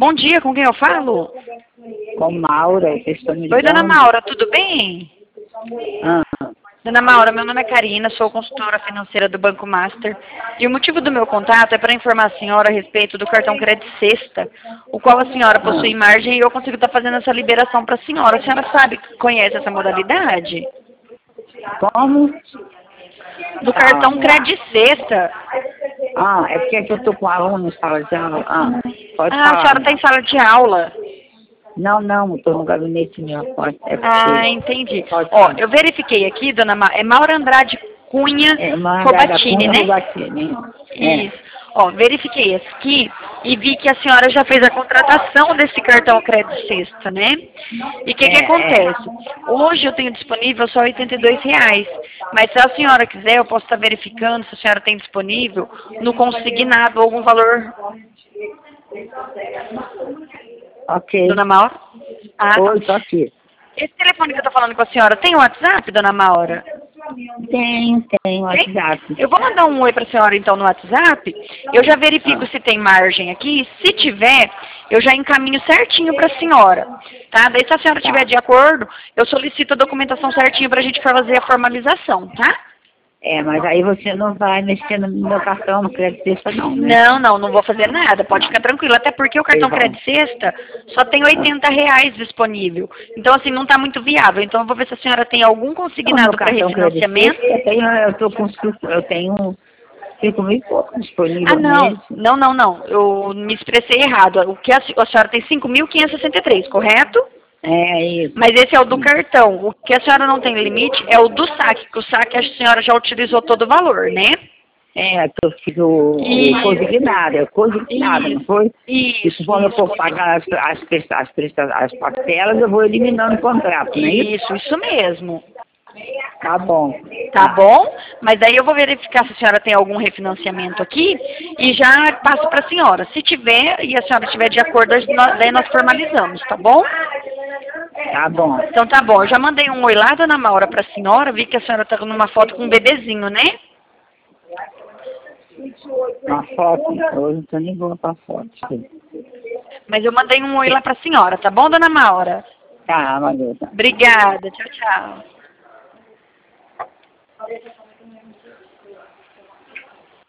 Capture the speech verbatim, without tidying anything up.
Bom dia, com quem eu falo? Com Maura, eu estou me Oi, dona ligando. Maura, tudo bem? Ah, Dona Maura, meu nome é Karina, sou consultora financeira do Banco Master. E o motivo do meu contato é para informar a senhora a respeito do cartão Crédito Sexta, o qual a senhora possui ah. margem e eu consigo estar fazendo essa liberação para a senhora. A senhora sabe, conhece essa modalidade? Como? Do Fala, cartão amor. Crédito Sexta. Ah, é porque eu estou com aluno em sala de aula. Ah, pode Ah, a falar. senhora está em sala de aula. Não, não, estou no gabinete meu. Pode, é Ah, porque... entendi. Pode Ó, falar. eu verifiquei aqui, dona Ma... é Maura Andrade Cunha É uma andada Robatini, Cunha né? Robatini. É. Isso. Ó, verifiquei aqui e vi que a senhora já fez a contratação desse cartão Crédito Sexta, né? E o que que É, é. acontece? Hoje eu tenho disponível só oitenta e dois reais, mas se a senhora quiser, eu posso estar verificando se a senhora tem disponível no consignado algum valor, Ok. dona Maura? Ah, tá. Oi, tô aqui. Esse telefone que eu tô falando com a senhora tem WhatsApp, dona Maura? Tem, tem Tem? WhatsApp. Eu vou mandar um oi para a senhora então no WhatsApp. Eu já verifico Ah, se tem margem aqui. Se tiver, eu já encaminho certinho para a senhora. Tá? Daí se a senhora estiver tá. de acordo, eu solicito a documentação certinho para a gente fazer a formalização, tá? É, mas aí você não vai mexer no meu cartão, no crédito sexta não, né? Não, não, não vou fazer nada. Pode Não. ficar tranquilo. Até porque o Sei cartão bom. Crédito Sexta só tem Ah. oitenta reais disponível. Então, assim, não está muito viável. Então, eu vou ver se a senhora tem algum Então, meu consignado para cartão crédito refinanciamento. sexta, eu tenho, eu tô com cinco, eu tenho cinco mil e pouco Ah, disponível não, nele. não, não, não. Eu me expressei errado. O que a, se- a senhora tem cinco mil quinhentos e sessenta e três, correto? É isso. Mas esse é o do cartão. O que a senhora não tem limite é o do saque, que o saque a senhora já utilizou todo o valor, né? É, que eu fiz o, o Isso, consignado, é consignado, não isso, foi? E isso, quando eu isso, for pagar as, as, presta- as, presta- as parcelas, eu vou eliminando o contrato, não é isso? isso, isso mesmo. Tá bom. Tá bom? Mas daí eu vou verificar se a senhora tem algum refinanciamento aqui e já passo para a senhora. Se tiver e a senhora estiver de acordo, nós- daí nós formalizamos, tá bom? Tá bom. Então tá bom, eu já mandei um oi lá, dona Maura, pra senhora, vi que a senhora tá numa foto com um bebezinho, né? Uma foto, hoje não tô nem boa pra foto. Mas eu mandei um oi lá pra senhora, tá bom, dona Maura? Tá, valeu, tá. Obrigada, tchau, tchau.